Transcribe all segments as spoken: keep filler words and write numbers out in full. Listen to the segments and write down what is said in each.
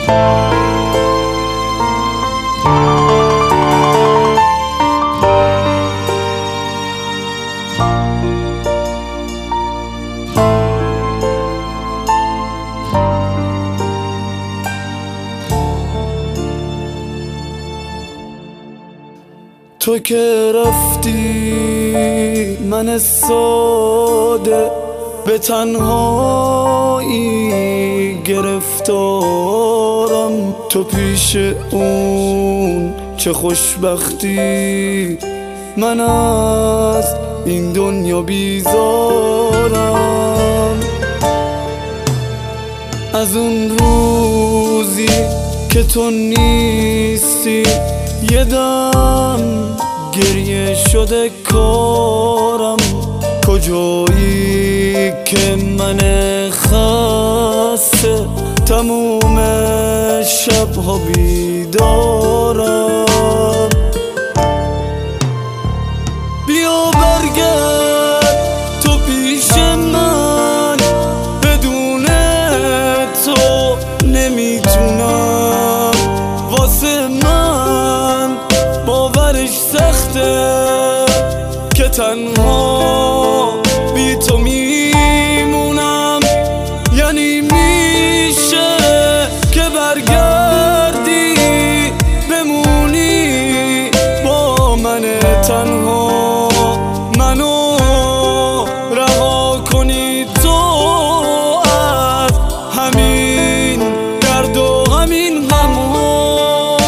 تو که رفتی من ساده به تنهایی گرفتارم، تو پیش اون چه خوشبختی، من از این دنیا بیزارم. از اون روزی که تو نیستی یه دم گریه شده کارم، کجایی که من خسته تموم شبها بیدارم. بیا برگرد تو پیش من، بدون تو نمیتونم، واسه من باورش سخته که تنها بی تو میمونم. یعنی میشه که برگردی بمونی با من تنها، منو رها کنی تو از همین درد و همین غم‌ها.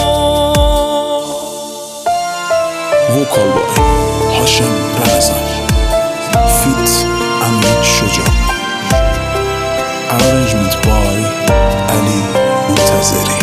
وکال بای هاشم رمضان فیت امین شجاع، arrangement by علی منتظری.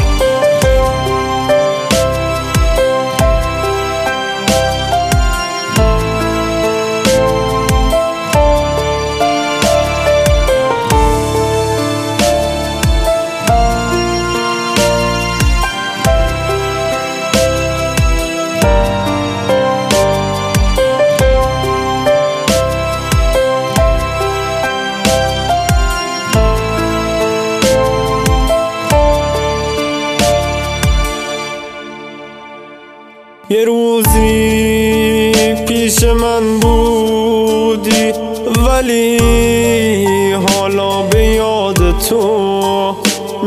یه روزی پیش من بودی ولی حالا به یاد تو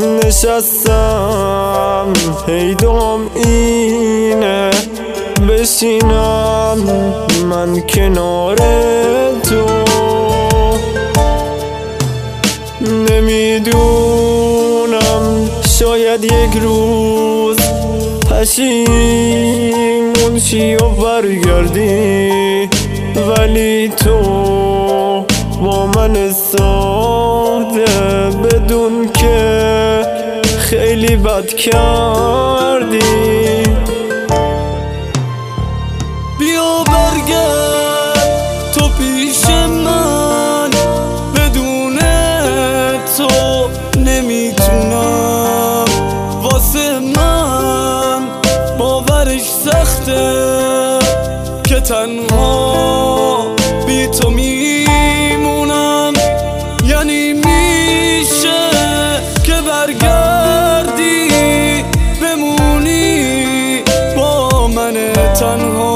نشستم، پیدام اینه بشینم من کنار تو. نمیدونم شاید یک روز پشیمون شی و برگردی، ولی تو با من ساده بدون که خیلی بد کردی. بیا برگرد تو پیش من، بدون تو نمیتونم، واسه من باورش سخته که تنها بی تو میمونم. یعنی میشه که برگردی بمونی با من تنها.